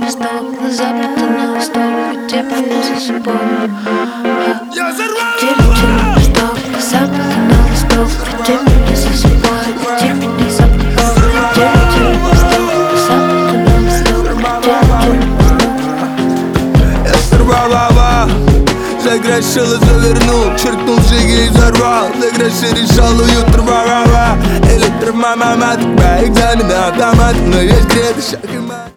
Снова глаза на восток, веди меня за собой. Снова глаза на восток, веди меня за собой. Веди меня за собой. Я сорвал, загрешил и завернул, черкнул жиги и взорвал. Загрешил, решал уют, трава. Электромама, экзамены, автомат, но есть греды, шаг и